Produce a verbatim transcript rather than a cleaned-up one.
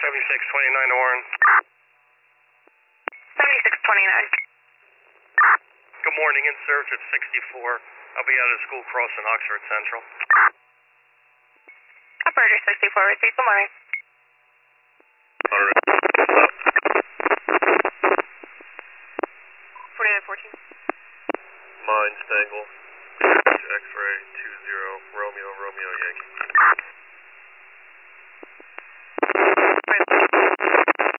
seventy-six twenty-nine Warren. seventy-six twenty-nine. Good morning, in search at sixty-four. I'll be out of school crossing Oxford Central. Operator sixty-four, receive, good morning. Alright. forty-nine fourteen. Mine, Stengel. X-ray two zero, Romeo, Romeo, Yankee. Right.